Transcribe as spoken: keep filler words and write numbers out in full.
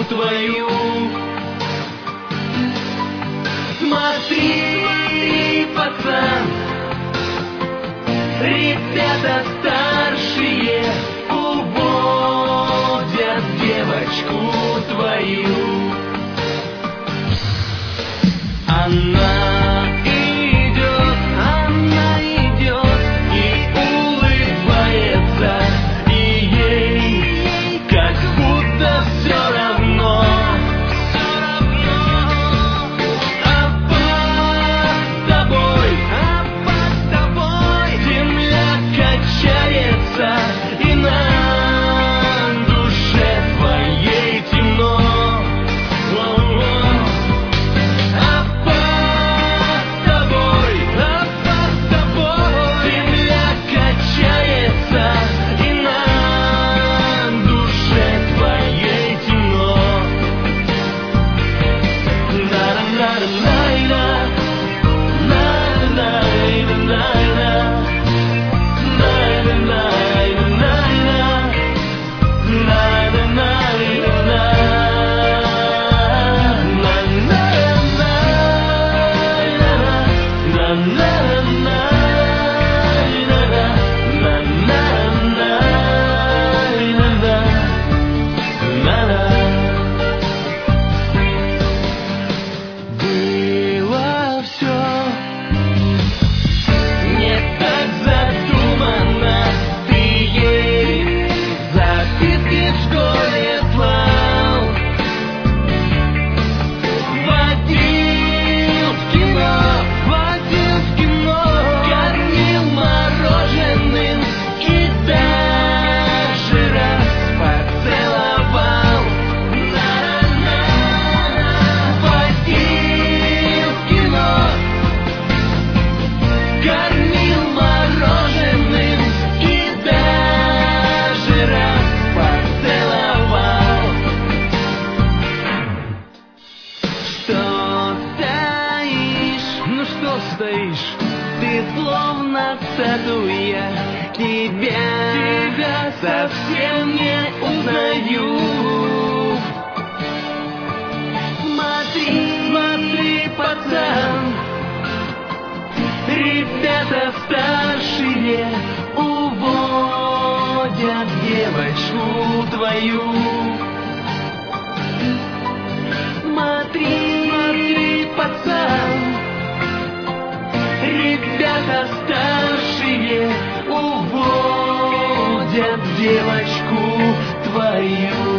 твою. Смотри, смотри, пацан, ребята старшие уводят девочку твою. Она идет, она идет и улыбается, и ей как будто все равно, все равно. А под тобой, а под тобой земля качается, и на душе твоей темно. Стоишь, ты словно статуя, тебя, тебя совсем не узнаю. Смотри, смотри, пацан, ребята старшие уводят девочку твою. Смотри, смотри, пацан, ребята старшие уводят девочку твою.